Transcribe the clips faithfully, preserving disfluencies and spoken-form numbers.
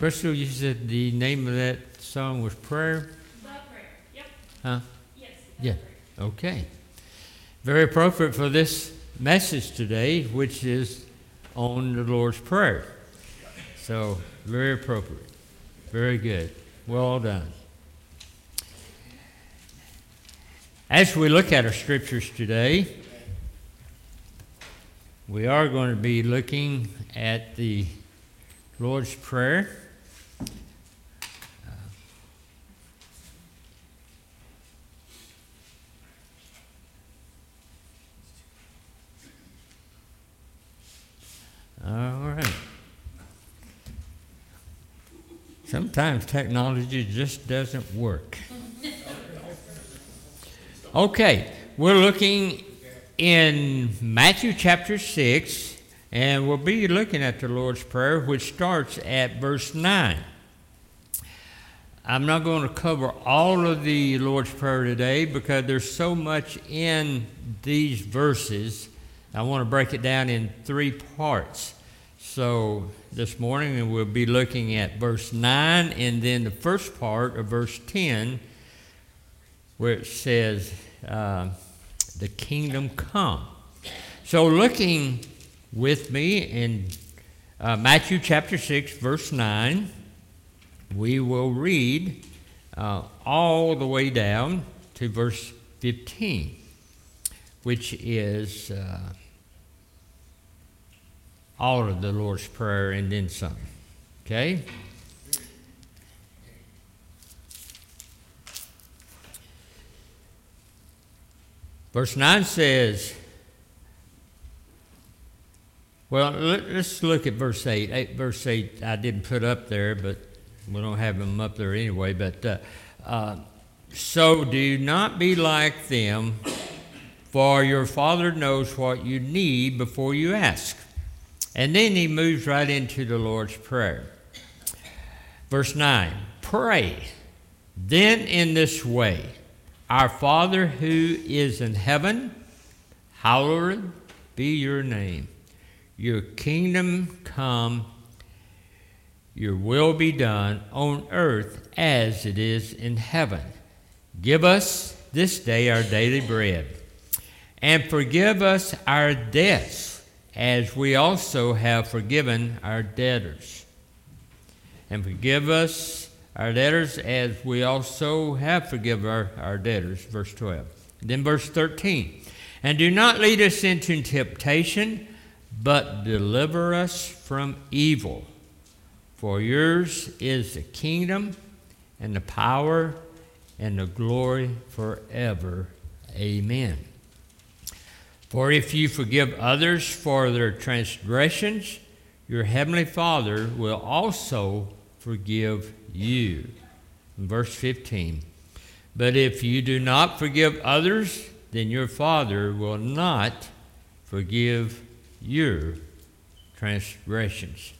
Crystal, you said the name of that song was Prayer? The Prayer, yep. Huh? Yes. Yeah, okay. Very appropriate for this message today, which is on the Lord's Prayer. So, very appropriate. Very good. Well done. As we look at our scriptures today, we are going to be looking at the Lord's Prayer. All right. Sometimes technology just doesn't work. Okay, we're looking in Matthew chapter six, and we'll be looking at the Lord's Prayer, which starts at verse nine. I'm not going to cover all of the Lord's Prayer today because there's so much in these verses. I want to break it down in three parts. So this morning we'll be looking at verse nine and then the first part of verse ten, where it says, uh, the kingdom come. So looking with me in uh, Matthew chapter six, verse nine, we will read uh, all the way down to verse fifteen, which is uh, all of the Lord's Prayer and then some. Okay? Verse nine says, well, let's look at verse eight. eight. Verse eight I didn't put up there, but we don't have them up there anyway. But uh, uh, so do not be like them, for your Father knows what you need before you ask. And then he moves right into the Lord's Prayer. Verse nine, pray then in this way, our Father who is in heaven, hallowed be your name. Your kingdom come, your will be done on earth as it is in heaven. Give us this day our daily bread, and forgive us our debts, as we also have forgiven our debtors. And forgive us our debtors as we also have forgiven our, our debtors. Verse twelve. Then verse thirteen. And do not lead us into temptation, but deliver us from evil. For yours is the kingdom and the power and the glory forever. Amen. For if you forgive others for their transgressions, your heavenly Father will also forgive you. Verse fifteen. But if you do not forgive others, then your Father will not forgive your transgressions.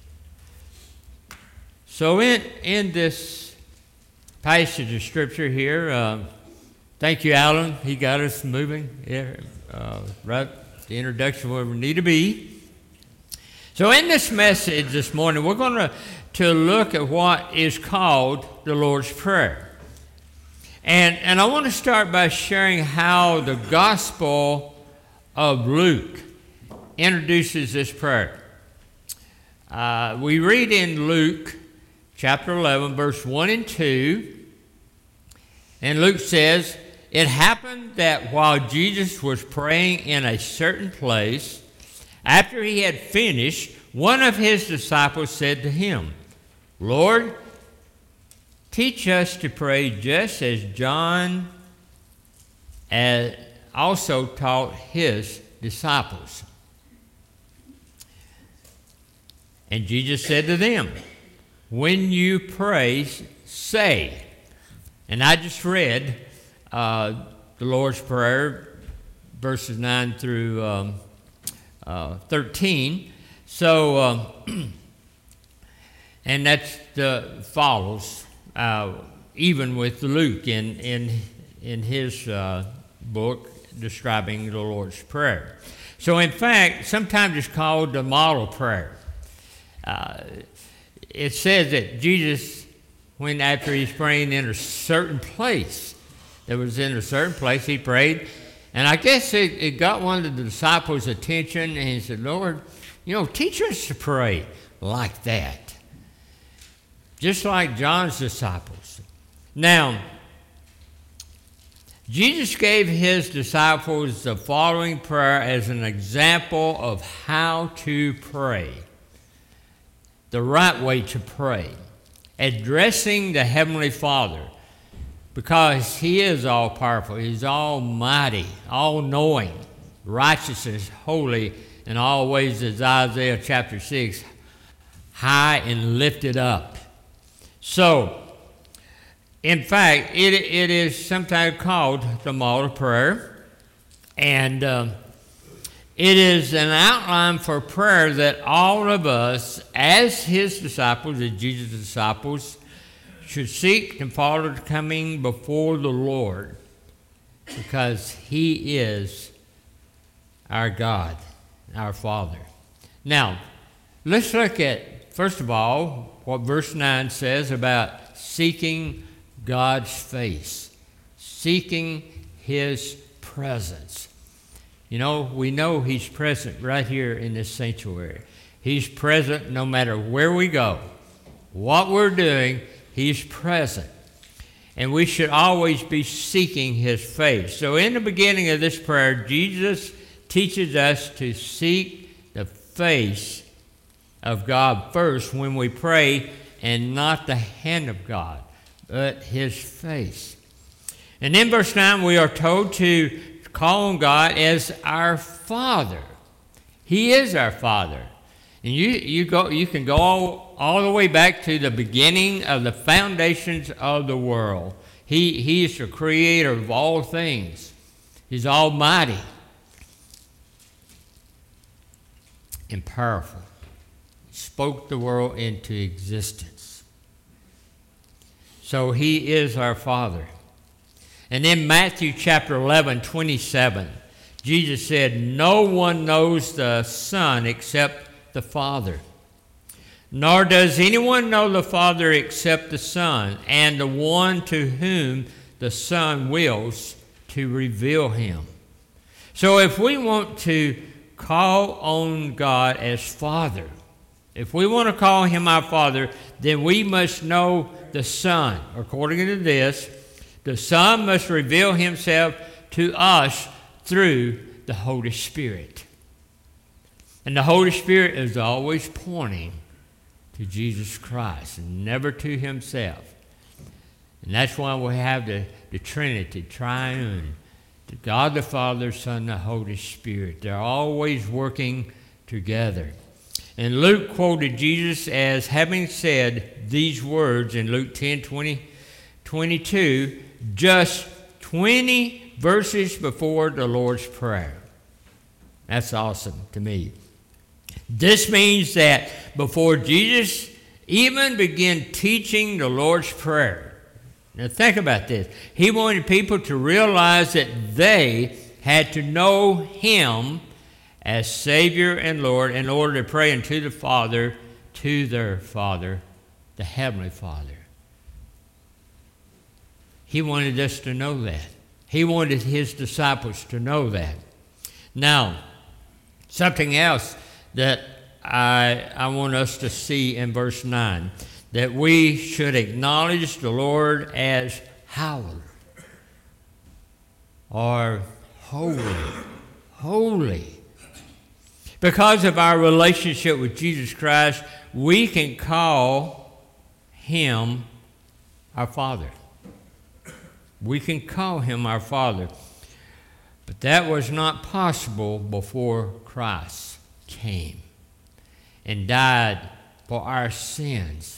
So in, in this passage of Scripture here, uh, thank you, Alan. He got us moving. Yeah. Uh, right, the introduction where we need to be. So in this message this morning, we're going to, to look at what is called the Lord's Prayer. And, and I want to start by sharing how the Gospel of Luke introduces this prayer. Uh, we read in Luke chapter eleven, verse one and two, and Luke says, it happened that while Jesus was praying in a certain place, after he had finished, one of his disciples said to him, Lord, teach us to pray just as John also taught his disciples. And Jesus said to them, when you pray, say. And I just read Uh, the Lord's Prayer, verses nine through um, uh, thirteen. So, um, and that's the follows, uh, even with Luke in in in his uh, book describing the Lord's Prayer. So, in fact, sometimes it's called the model prayer. Uh, it says that Jesus, when after he's praying in a certain place, that was in a certain place, he prayed. And I guess it, it got one of the disciples' attention, and he said, Lord, you know, teach us to pray like that. Just like John's disciples. Now, Jesus gave his disciples the following prayer as an example of how to pray. The right way to pray. Addressing the Heavenly Father. Because he is all-powerful. He's almighty, all-knowing, righteous, holy in all ways, as Isaiah chapter six, high and lifted up. So, in fact, it, it is sometimes called the model prayer, and uh, it is an outline for prayer that all of us, as his disciples, as Jesus' disciples, should seek and follow coming before the Lord, because he is our God, our Father. Now, let's look at, first of all, what verse nine says about seeking God's face, seeking his presence. You know, we know he's present right here in this sanctuary. He's present no matter where we go, what we're doing, he's present. And we should always be seeking his face. So in the beginning of this prayer, Jesus teaches us to seek the face of God first when we pray, and not the hand of God, but his face. And in verse nine, we are told to call on God as our Father. He is our Father. And you, you, go, you can go all, all the way back to the beginning of the foundations of the world. He, he is the creator of all things. He's almighty and powerful. He spoke the world into existence. So he is our Father. And in Matthew chapter eleven, twenty-seven, Jesus said, no one knows the Son except the Father. Nor does anyone know the Father except the Son, and the one to whom the Son wills to reveal him. So if we want to call on God as Father, if we want to call him our Father, then we must know the Son. According to this, the Son must reveal himself to us through the Holy Spirit. And the Holy Spirit is always pointing to Jesus Christ and never to himself. And that's why we have the, the Trinity, triune, the God the Father, Son, the Holy Spirit. They're always working together. And Luke quoted Jesus as having said these words in Luke ten, twenty, twenty-two, just twenty verses before the Lord's Prayer. That's awesome to me. This means that before Jesus even began teaching the Lord's Prayer, now think about this, he wanted people to realize that they had to know him as Savior and Lord in order to pray unto the Father, to their Father, the Heavenly Father. He wanted us to know that. He wanted his disciples to know that. Now, something else that I, I want us to see in verse nine, that we should acknowledge the Lord as hallowed, or holy, holy. Because of our relationship with Jesus Christ, we can call him our Father. We can call him our Father. But that was not possible before Christ came and died for our sins.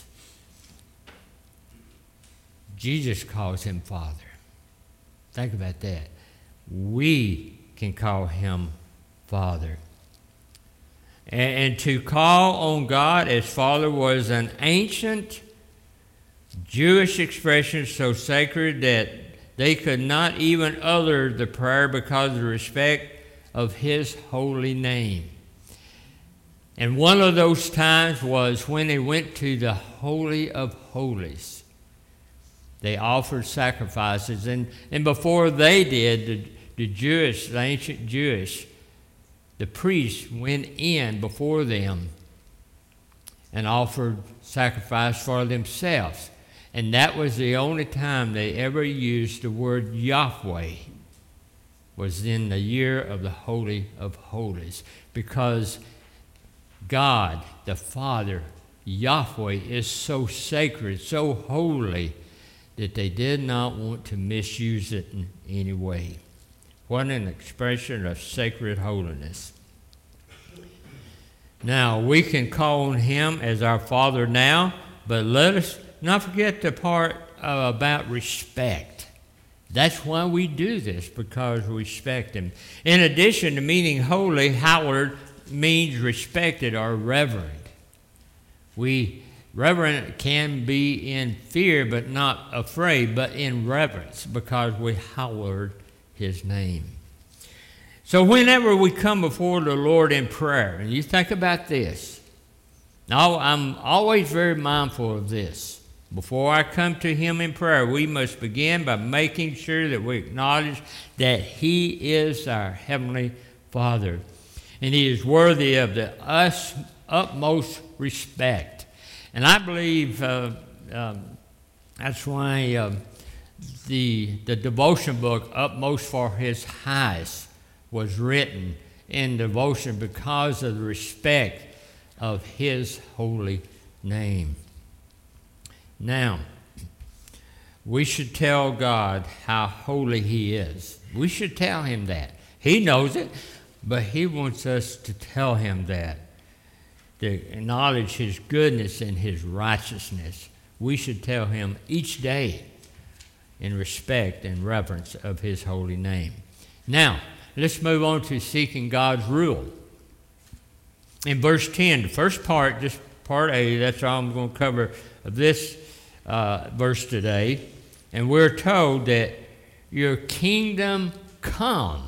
Jesus calls him Father. Think about that. We can call him Father. And, and to call on God as Father was an ancient Jewish expression so sacred that they could not even utter the prayer because of the respect of his holy name. And one of those times was when they went to the Holy of Holies. They offered sacrifices. And, and before they did, the, the Jewish, the ancient Jewish, the priests went in before them and offered sacrifice for themselves. And that was the only time they ever used the word Yahweh, was in the year of the Holy of Holies, because God, the Father, Yahweh, is so sacred, so holy, that they did not want to misuse it in any way. What an expression of sacred holiness. Now, we can call on him as our Father now, but let us not forget the part uh, about respect. That's why we do this, because we respect him. In addition to meaning holy, hallowed means respected or reverend. We reverent can be in fear, but not afraid, but in reverence, because we hallowed his name. So whenever we come before the Lord in prayer, and you think about this, now I'm always very mindful of this. Before I come to him in prayer, we must begin by making sure that we acknowledge that he is our Heavenly Father, and he is worthy of the us, utmost respect. And I believe uh, um, that's why uh, the, the devotion book, Utmost for His Highest, was written in devotion because of the respect of his holy name. Now, we should tell God how holy he is. We should tell him that. He knows it, but he wants us to tell him that, to acknowledge his goodness and his righteousness. We should tell him each day in respect and reverence of his holy name. Now, let's move on to seeking God's rule. In verse ten, the first part, just part A, that's all I'm going to cover of this uh, verse today. And we're told that your kingdom come.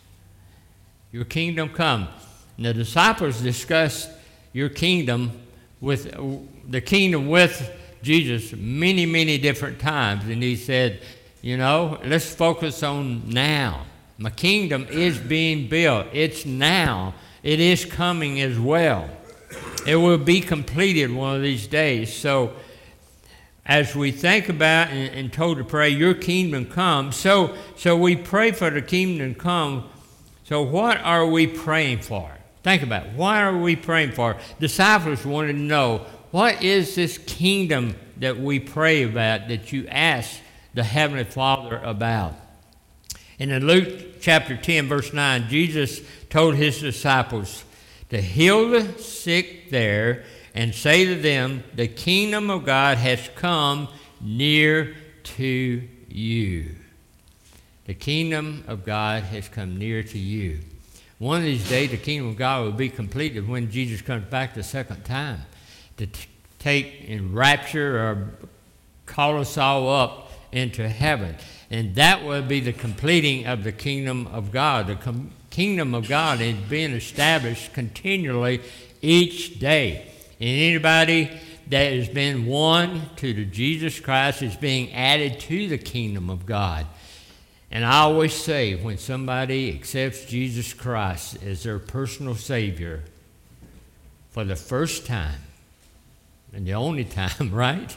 Your kingdom come. And the disciples discussed your kingdom with uh, the kingdom with Jesus many, many different times. And he said, you know, let's focus on now. My kingdom is being built. It's now. It is coming as well. It will be completed one of these days. So as we think about and, and told to pray, your kingdom come, so, so we pray for the kingdom to come. So what are we praying for? Think about it. What are we praying for? Disciples wanted to know, what is this kingdom that we pray about, that you ask the Heavenly Father about? And in Luke chapter ten, verse nine, Jesus told his disciples to heal the sick there and say to them, the kingdom of God has come near to you. The kingdom of God has come near to you. One of these days, the kingdom of God will be completed when Jesus comes back the second time to t- take and rapture or call us all up into heaven. And that will be the completing of the kingdom of God. The com- kingdom of God is being established continually each day. And anybody that has been won to the Jesus Christ is being added to the kingdom of God. And I always say, when somebody accepts Jesus Christ as their personal Savior for the first time, and the only time, right?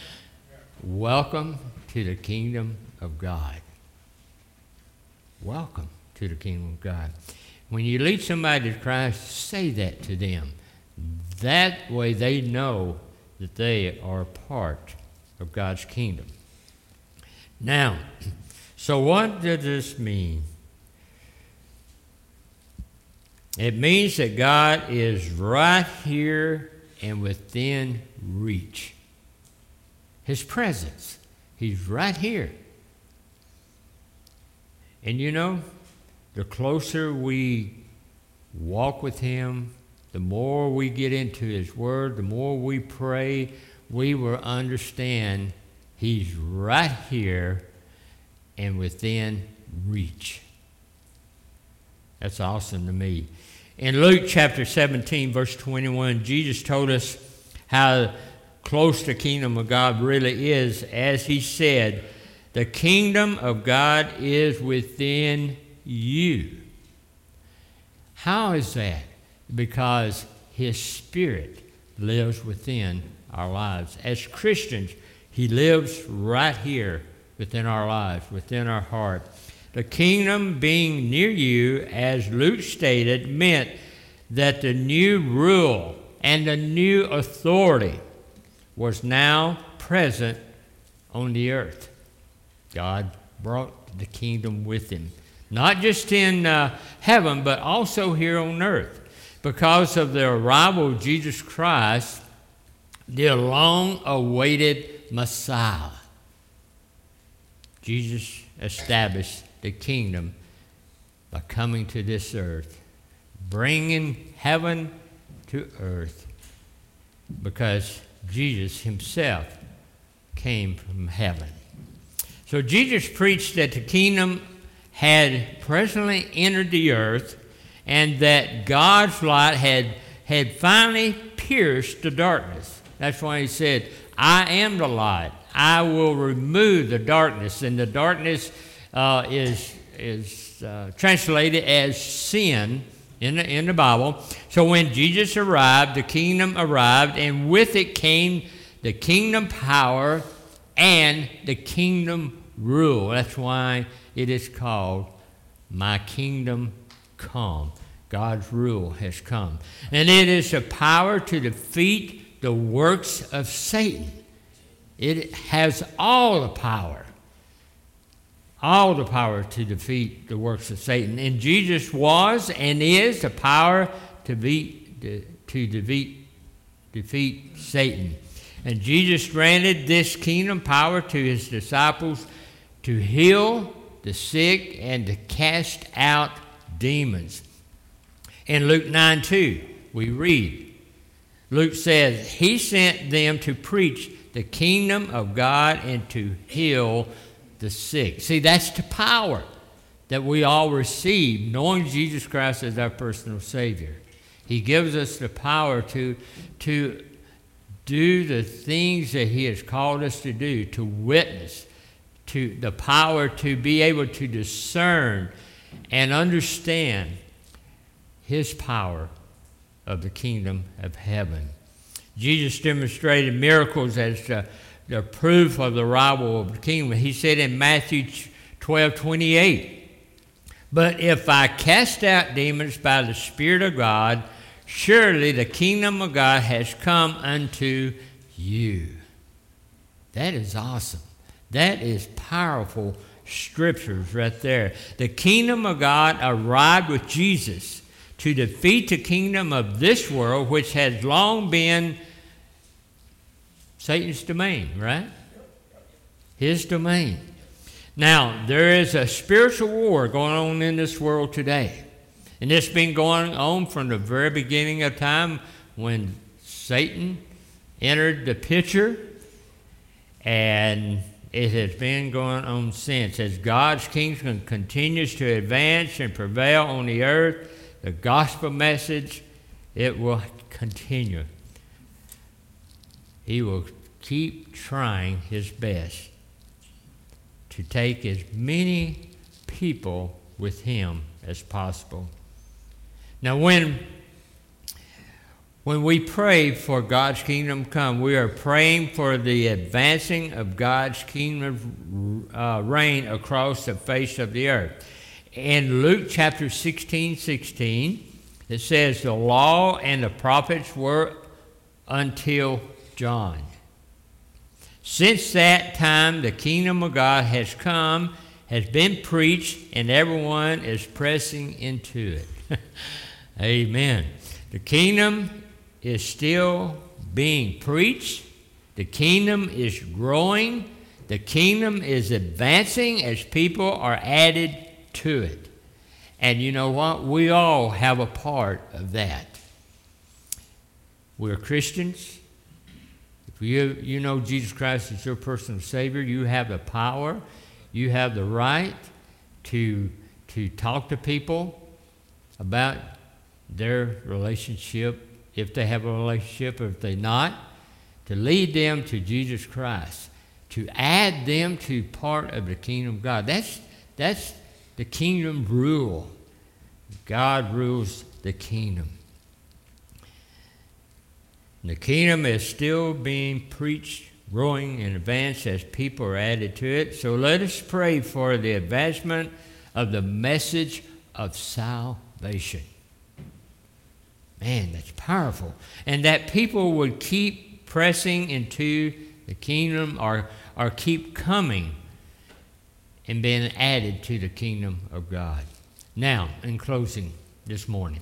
Welcome to the kingdom of God. Welcome to the kingdom of God. When you lead somebody to Christ, say that to them. That way they know that they are a part of God's kingdom. Now, so what does this mean? It means that God is right here and within reach. His presence. He's right here. And you know, the closer we walk with him, the more we get into his word, the more we pray, we will understand he's right here and within reach. That's awesome to me. In Luke chapter seventeen, verse twenty-one, Jesus told us how close the kingdom of God really is, as he said, the kingdom of God is within you. How is that? Because his Spirit lives within our lives. As Christians, he lives right here within our lives, within our heart. The kingdom being near you, as Luke stated, meant that the new rule and the new authority was now present on the earth. God brought the kingdom with him, not just in uh, heaven, but also here on earth. Because of the arrival of Jesus Christ, the long-awaited Messiah, Jesus established the kingdom by coming to this earth, bringing heaven to earth, because Jesus himself came from heaven. So Jesus preached that the kingdom had presently entered the earth, and that God's light had, had finally pierced the darkness. That's why he said, I am the light. I will remove the darkness. And the darkness uh, is, is uh, translated as sin in the, in the Bible. So when Jesus arrived, the kingdom arrived, and with it came the kingdom power and the kingdom rule. That's why it is called My Kingdom Come. God's rule has come. And it is the power to defeat the works of Satan. It has all the power. All the power to defeat the works of Satan. And Jesus was and is the power to, be, to defeat, defeat Satan. And Jesus granted this kingdom power to his disciples to heal the sick and to cast out demons. In Luke nine two, we read, Luke says, he sent them to preach the kingdom of God and to heal the sick. See, that's the power that we all receive, knowing Jesus Christ as our personal Savior. He gives us the power to, to do the things that he has called us to do, to witness, to the power to be able to discern and understand his power of the kingdom of heaven. Jesus demonstrated miracles as the, the proof of the arrival of the kingdom. He said in Matthew twelve twenty-eight, but if I cast out demons by the Spirit of God, surely the kingdom of God has come unto you. That is awesome. That is powerful scriptures right there. The kingdom of God arrived with Jesus to defeat the kingdom of this world, which has long been Satan's domain, right? His domain. Now, there is a spiritual war going on in this world today. And it's been going on from the very beginning of time when Satan entered the picture, and it has been going on since. As God's kingdom continues to advance and prevail on the earth, the gospel message, it will continue. He will keep trying his best to take as many people with him as possible. Now, when, when we pray for God's kingdom come, we are praying for the advancing of God's kingdom uh, reign across the face of the earth. In Luke chapter sixteen, sixteen, it says, the law and the prophets were until John. Since that time, the kingdom of God has come, has been preached, and everyone is pressing into it. Amen. The kingdom is still being preached. The kingdom is growing. The kingdom is advancing as people are added to it. And you know what? We all have a part of that. We're Christians. If you, you know Jesus Christ is your personal Savior, you have the power, you have the right to, to talk to people about their relationship, if they have a relationship or if they not, to lead them to Jesus Christ, to add them to part of the kingdom of God. That's, that's the kingdom rule. God rules the kingdom. The kingdom is still being preached, growing in advance as people are added to it. So let us pray for the advancement of the message of salvation. Man, that's powerful. And that people would keep pressing into the kingdom or, or keep coming and being added to the kingdom of God. Now, in closing this morning,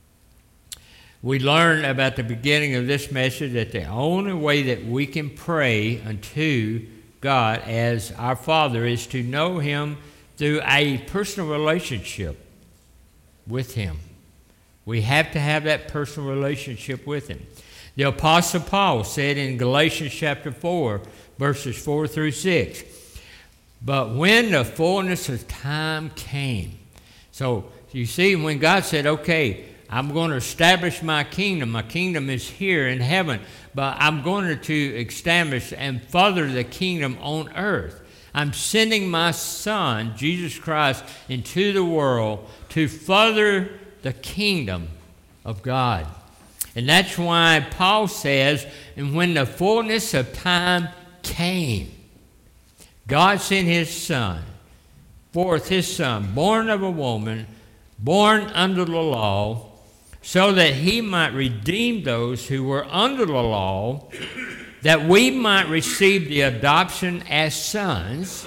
we learned about the beginning of this message that the only way that we can pray unto God as our Father is to know Him through a personal relationship with Him. We have to have that personal relationship with Him. The Apostle Paul said in Galatians chapter four, verses four through six, "But when the fullness of time came," so you see, when God said, okay, I'm going to establish my kingdom. My kingdom is here in heaven, but I'm going to establish and further the kingdom on earth. I'm sending my Son, Jesus Christ, into the world to further the kingdom of God. And that's why Paul says, and when the fullness of time came, God sent His Son, forth His Son, born of a woman, born under the law, so that He might redeem those who were under the law, that we might receive the adoption as sons.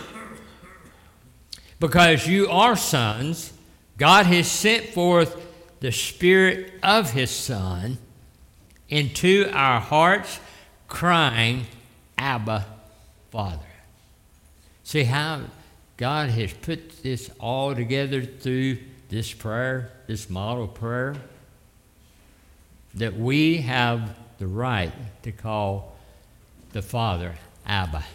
Because you are sons, God has sent forth the Spirit of His Son into our hearts, crying, Abba, Father. See how God has put this all together through this prayer, this model prayer? That we have the right to call the Father Abba.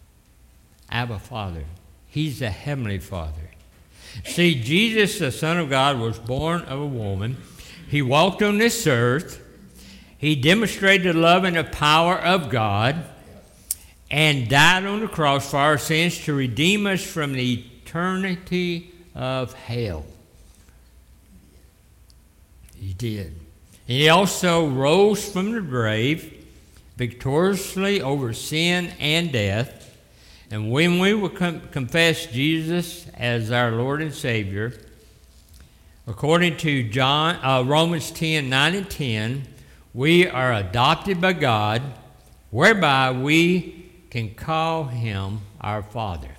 Abba, Father. He's the Heavenly Father. See, Jesus, the Son of God, was born of a woman. He walked on this earth. He demonstrated the love and the power of God and died on the cross for our sins to redeem us from the eternity of hell. He did. And He also rose from the grave victoriously over sin and death. And when we will com- confess Jesus as our Lord and Savior, according to John, uh, Romans ten, nine and ten, we are adopted by God, whereby we can call Him our Father.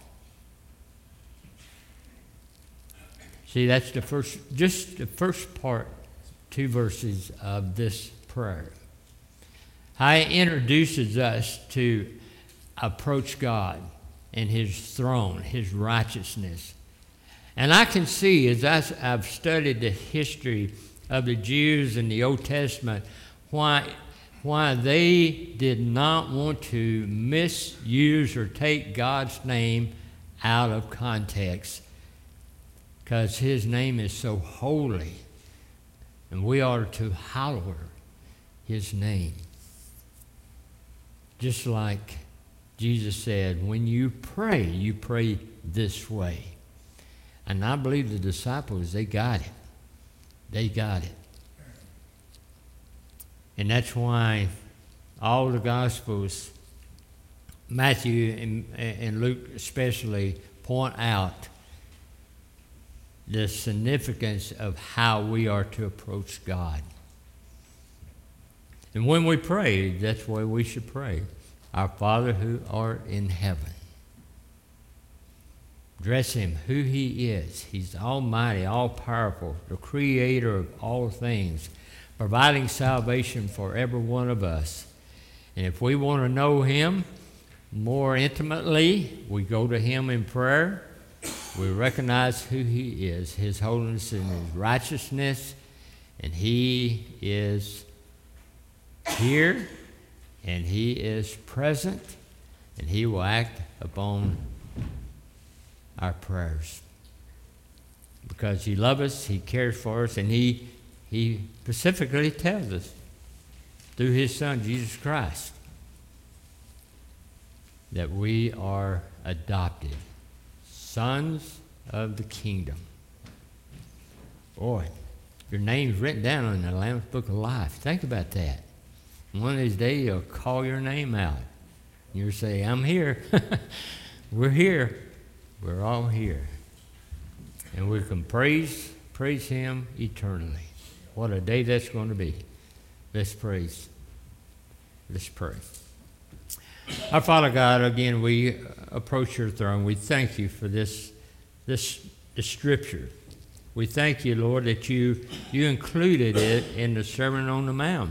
See, that's the first, just the first part, two verses of this prayer. How it introduces us to approach God and His throne, His righteousness. And I can see, as I've studied the history of the Jews in the Old Testament, why, why they did not want to misuse or take God's name out of context, because His name is so holy, and we are to hallow His name. Just like Jesus said, when you pray, you pray this way. And I believe the disciples, they got it. They got it. And that's why all the Gospels, Matthew and, and Luke especially, point out the significance of how we are to approach God. And when we pray, that's the way we should pray. Our Father who art in heaven. Address Him who He is. He's almighty, all-powerful, the creator of all things, providing salvation for every one of us. And if we want to know Him more intimately, we go to Him in prayer. We recognize who He is, His holiness and His righteousness, and He is here, and He is present, and He will act upon our prayers. Because He loves us, He cares for us, and He He specifically tells us through his Son, Jesus Christ, that we are adopted, sons of the kingdom. Boy, your name's written down in the Lamb's Book of Life. Think about that. One of these days, he'll call your name out. You'll say, I'm here. We're here. We're all here. And we can praise, praise him eternally. What a day that's going to be. Let's praise. Let's pray. Our Father God, again, we approach your throne. We thank you for this, this, this scripture. We thank you, Lord, that you, you included it in the Sermon on the Mount.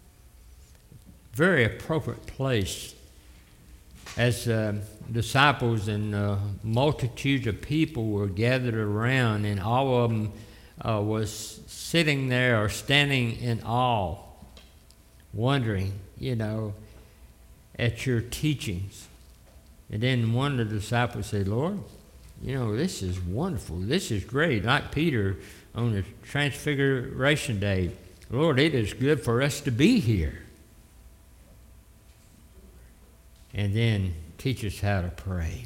Very appropriate place as uh, disciples and uh, multitudes of people were gathered around, and all of them uh, was sitting there or standing in awe, wondering, you know, at your teachings. And then one of the disciples said, Lord, you know, this is wonderful. This is great. Like Peter on the Transfiguration Day, Lord, it is good for us to be here. And then teach us how to pray.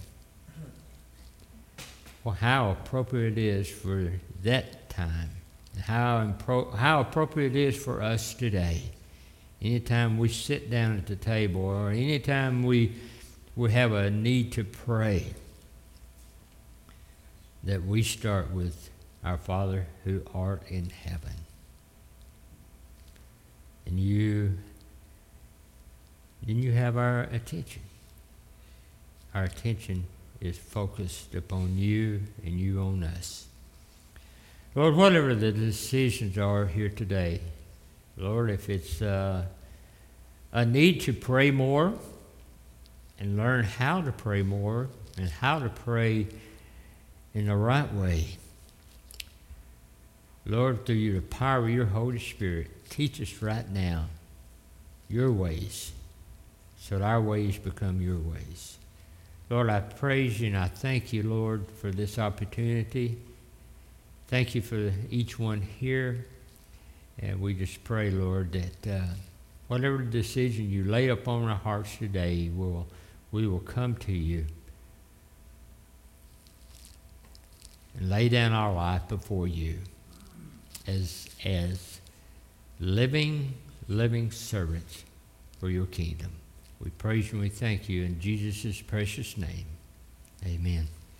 Well, how appropriate it is for that time. How, impro- how appropriate it is for us today. Anytime we sit down at the table or anytime we, we have a need to pray, that we start with our Father who art in heaven. And you, then you have our attention. Our attention is focused upon you and you on us. Lord, whatever the decisions are here today, Lord, if it's uh, a need to pray more and learn how to pray more and how to pray in the right way, Lord, through you, the power of your Holy Spirit, teach us right now your ways so that our ways become your ways. Lord, I praise you and I thank you, Lord, for this opportunity. Thank you for each one here. And we just pray, Lord, that uh, whatever decision you lay upon our hearts today, we'll, we will come to you and lay down our life before you as, as living, living servants for your kingdom. We praise you and we thank you in Jesus' precious name. Amen.